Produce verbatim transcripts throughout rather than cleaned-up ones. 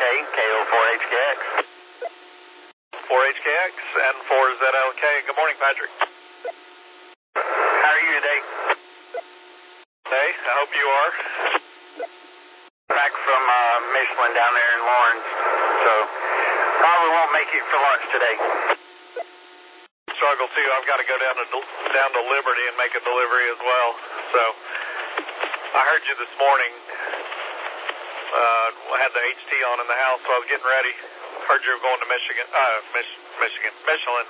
K O four H K X. four H K X and four Z L K. Good morning, Patrick. How are you today? Hey, I hope you are. Back from uh, Michelin down there in Lawrence, so probably won't make it for lunch today. Struggle too. I've got to go down to down to Liberty and make a delivery as well. So I heard you this morning. Uh, I had the H T on in the house, so I was getting ready. Heard you were going to Michigan. Uh, Mich- Michigan, Michelin.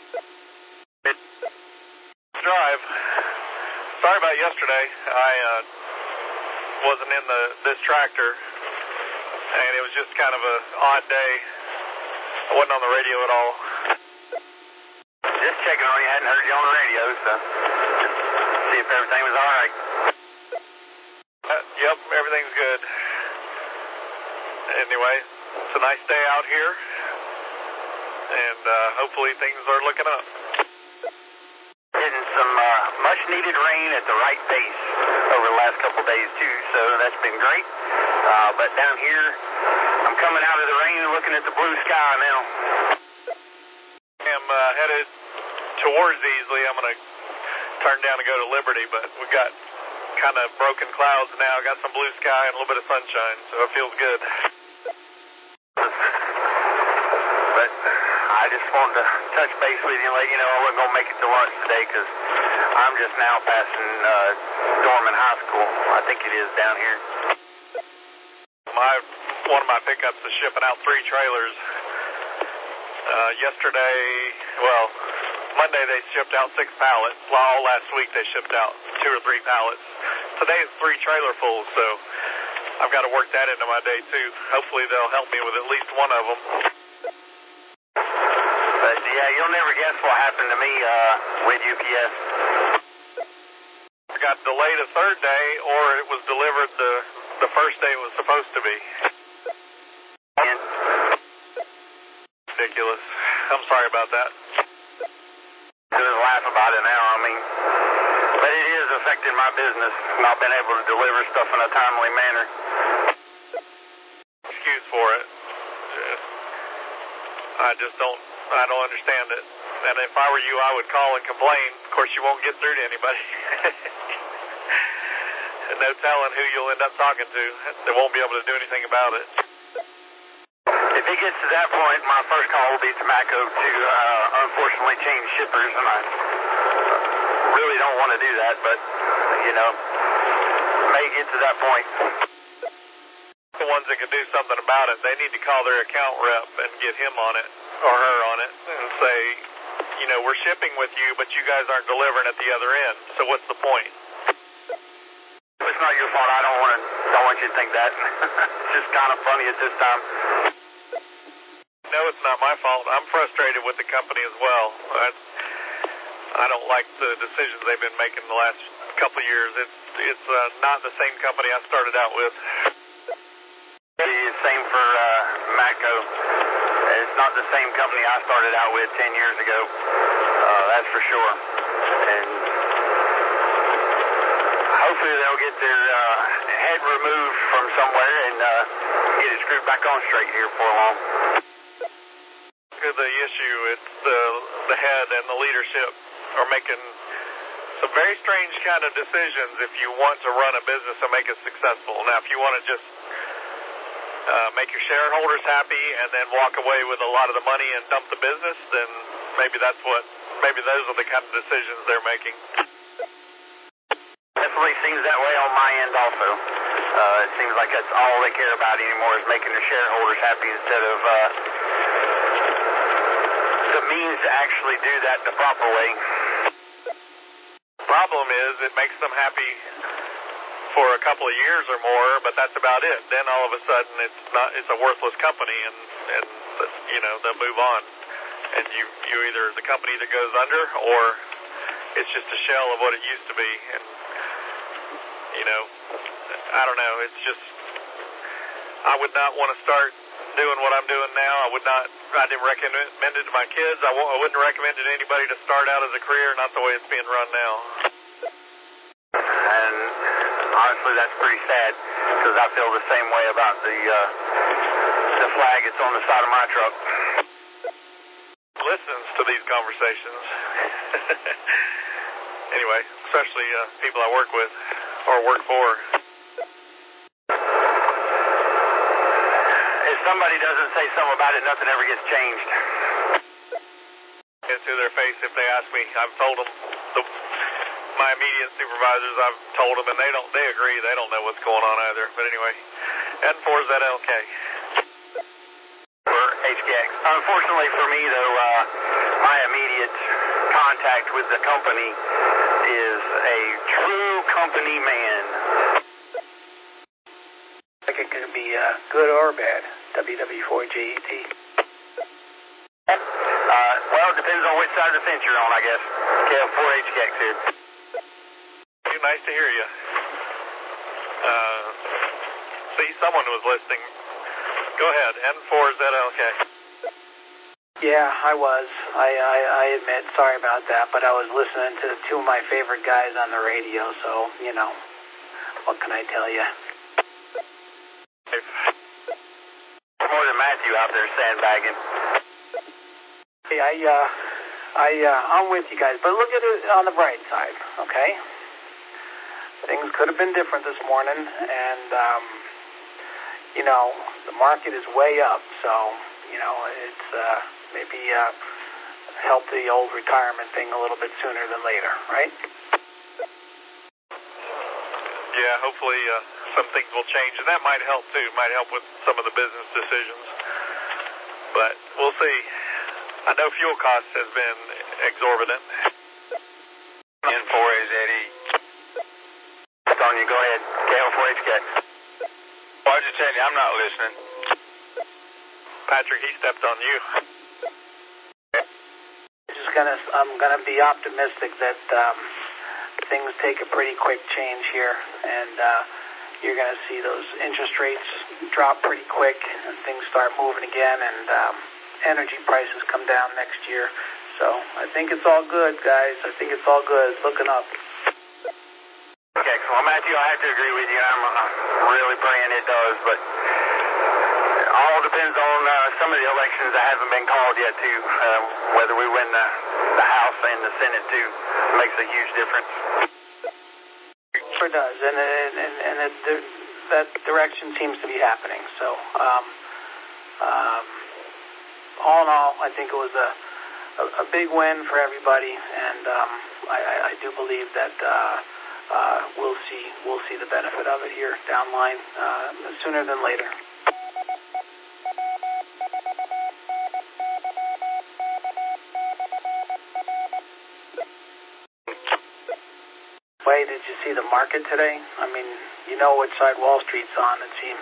Drive. Sorry about yesterday. I uh, wasn't in the this tractor, and it was just kind of a odd day. I wasn't on the radio at all. Just checking on you. Hadn't heard you on the radio, so just see if everything was all right. Uh, yep, everything's good. Anyway, it's a nice day out here, and uh, hopefully things are looking up. Getting some uh, much-needed rain at the right pace over the last couple of days, too, so that's been great. Uh, but down here, I'm coming out of the rain and looking at the blue sky now. I'm uh, headed towards Easley. I'm going to turn down and go to Liberty, but we've got kind of broken clouds now. Got some blue sky and a little bit of sunshine, so it feels good. But I just wanted to touch base with you and let you know I wasn't going to make it to lunch today because I'm just now passing uh, Dorman High School. I think it is down here. My one of my pickups is shipping out three trailers. Uh, yesterday, well, Monday they shipped out six pallets. All last week they shipped out two or three pallets. Today is three trailer fulls, so I've got to work that into my day too. Hopefully they'll help me with at least one of them. But yeah, you'll never guess what happened to me uh, with U P S. It got delayed a third day, or it was delivered the the first day it was supposed to be. And Ridiculous. I'm sorry about that. just laugh about it now. I mean, but it is affecting my business. Not being able to deliver stuff in a timely manner. Excuse for it. Just, I just don't. I don't understand it. And if I were you, I would call and complain. Of course, you won't get through to anybody. And no telling who you'll end up talking to. They won't be able to do anything about it. If it gets to that point, my first call will be to Matco to uh, unfortunately change shippers, and I really don't want to do that, but, you know, may get to that point. The ones that can do something about it, they need to call their account rep and get him on it, or her on it, and say, you know, we're shipping with you, but you guys aren't delivering at the other end, so what's the point? It's not your fault. I don't want to, don't want you to think that. It's just kind of funny at this time. No, it's not my fault. I'm frustrated with the company as well. I, I don't like the decisions they've been making the last couple of years. It's it's uh, not the same company I started out with. Same for uh, Matco. It's not the same company I started out with ten years ago. Uh, that's for sure. And hopefully they'll get their uh, head removed from somewhere and uh, get it screwed back on straight here before long. The issue, it's the the head and the leadership are making some very strange kind of decisions if you want to run a business and make it successful. Now, if you want to just uh, make your shareholders happy and then walk away with a lot of the money and dump the business, then maybe that's what, maybe those are the kind of decisions they're making. Definitely seems that way on my end also. Uh, it seems like that's all they care about anymore is making their shareholders happy instead of uh, the means to actually do that the proper way. Problem is, it makes them happy for a couple of years or more, but that's about it. Then all of a sudden, it's not, it's a worthless company, and, and you know, they'll move on. And you, you either, the company either goes under, or it's just a shell of what it used to be. And, you know, I don't know, it's just, I would not want to start doing what I'm doing now. I would not, I didn't recommend it to my kids. I, won't, I wouldn't recommend it to anybody to start out as a career, not the way it's being run now. And honestly, that's pretty sad because I feel the same way about the uh, the flag that's on the side of my truck. Listens to these conversations. Anyway, especially uh, people I work with or work for. If somebody doesn't say something about it, nothing ever gets changed. Into their face if they ask me. I've told them, the, my immediate supervisors, I've told them, and they don't. They agree. They don't know what's going on either. But anyway, N four Z L K. For H K X. Unfortunately for me, though, uh, my immediate contact with the company is a true company man. Like it could be uh, good or bad. W W four J E T. Uh, well, it depends on which side of the fence you're on, I guess. K L four H K X here. Nice to hear you. Uh, see, someone was listening. Go ahead, N four Z L K. Yeah, I was. I, I, I admit, sorry about that, but I was listening to two of my favorite guys on the radio, so, you know, what can I tell you? More than Matthew out there sandbagging. Hey, I, uh, I, uh, I'm with you guys, but look at it on the bright side, okay? Things could have been different this morning, and, um, you know, the market is way up, so, you know, it's, uh, maybe, uh, help the old retirement thing a little bit sooner than later, right? Yeah, hopefully, uh, some things will change, and that might help, too. Might help with some of the business decisions, but we'll see. I know fuel costs has been exorbitant. N four A Z E. On you, go ahead. K L four H K X. Well, I just tell you, I'm not listening. Patrick, he stepped on you. Just gonna, I'm gonna be optimistic that um, things take a pretty quick change here, and uh, you're gonna see those interest rates drop pretty quick, and things start moving again, and um, energy prices come down next year. So I think it's all good, guys. I think it's all good. It's looking up. Okay, well, Matthew, I have to agree with you. I'm, I'm really praying it does, but it all depends on uh, some of the elections that haven't been called yet, too. Uh, whether we win the, the House and the Senate, too, makes a huge difference. Sure does, and and and, and it, the, that direction seems to be happening. So, um, um, all in all, I think it was a a, a big win for everybody, and um, I, I, I do believe that. Uh, Uh, we'll see. We'll see the benefit of it here down line uh, sooner than later. Wait, did you see the market today? I mean, you know which side Wall Street's on, it seems.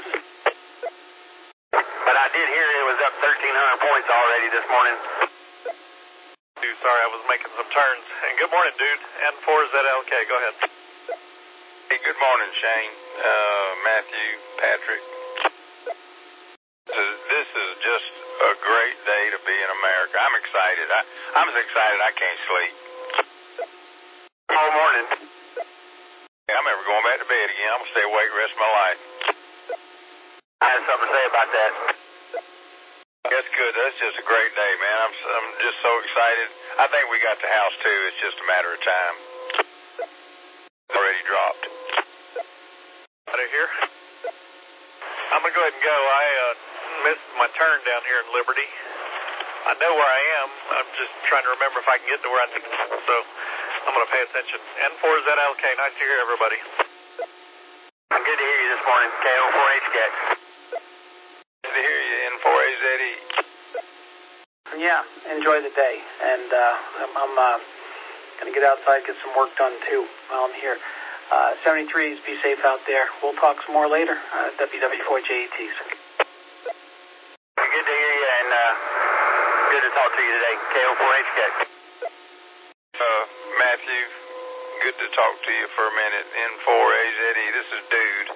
But I did hear it was up thirteen hundred points already this morning. Dude, sorry, I was making some turns. And good morning, dude. N four Z L K, go ahead. Hey, good morning, Shane, uh, Matthew, Patrick. This is, this is just a great day to be in America. I'm excited. I, I'm so excited I can't sleep. All morning. I'm never going back to bed again. I'm going to stay awake the rest of my life. I have something to say about that. That's good. That's just a great day, man. I'm, I'm just so excited. I think we got the house, too. It's just a matter of time. Already dropped. Out of here. I'm going to go ahead and go. I uh, missed my turn down here in Liberty. I know where I am. I'm just trying to remember if I can get to where I need to go. So I'm going to pay attention. N four Z L K, nice to hear everybody. Good to hear you this morning. K L four H K X. Good to hear you. N four A Z E. Yeah, enjoy the day. And uh, I'm, I'm uh, going to get outside, get some work done, too, while I'm here. Uh, seventy-threes, be safe out there. We'll talk some more later. Uh, W W four J E Ts. Good to hear you, and uh, good to talk to you today. K L four H K X. Uh, Matthew, good to talk to you for a minute. N four A Z E, this is Dude.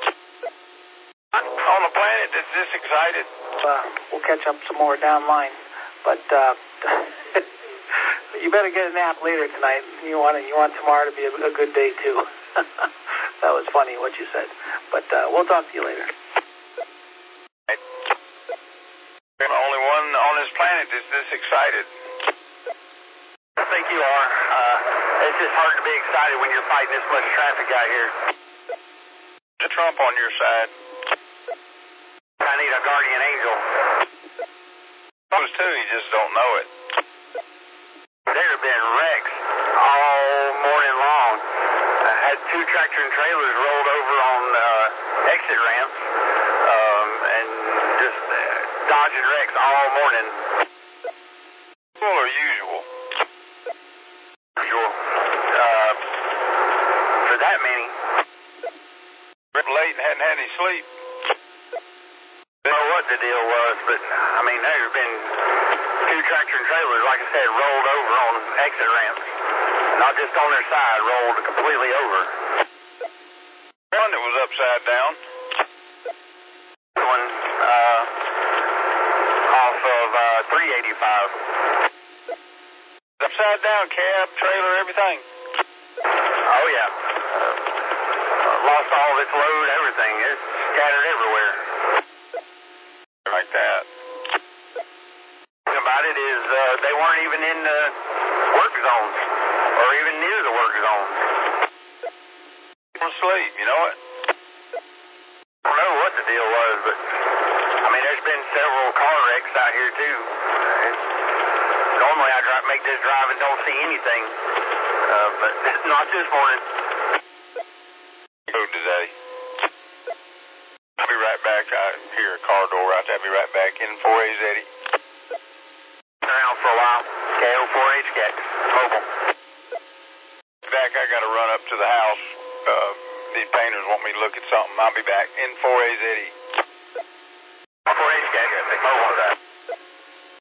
On the planet that's this excited. Uh, we'll catch up some more down line. But uh, you better get a nap later tonight. You want it, you want tomorrow to be a, a good day, too. that was funny what you said. But uh, we'll talk to you later. I'm the only one on this planet that's this excited. I think you are. Uh, it's just hard to be excited when you're fighting this much traffic out here. There's Trump on your side. I need a guardian angel. Those two, you just don't know it. There have been wrecks all morning long. I had two tractor and trailers rolled over on uh, exit ramps um, and just uh, dodging wrecks all morning. Well, or usual. Usual. Uh, for that many. Late and hadn't had any sleep. I don't know what the deal was, but I mean, there's been two tractor and trailers, like I said, rolled over on exit ramps. Not just on their side, rolled completely over. One that was upside down. One uh, off of uh, three eighty-five. Upside down, cab, trailer, everything. Oh, yeah. Uh, lost all of its load, everything. It's scattered everywhere. Like that. The thing about it is uh, they weren't even in the work zones or even near the work zones. Asleep, you know it? I don't know what the deal was, but I mean, there's been several car wrecks out here too. It's, normally I drive, make this drive and don't see anything, uh, but not this morning. Road today. I'll be right back. I hear a car door right there. I'll be right back in four A's Eddie. Been around for a while. K O four H cat, mobile. Back, I got to run up to the house. Uh, these painters want me to look at something. I'll be back in four A's Eddie. four H cat, mobile.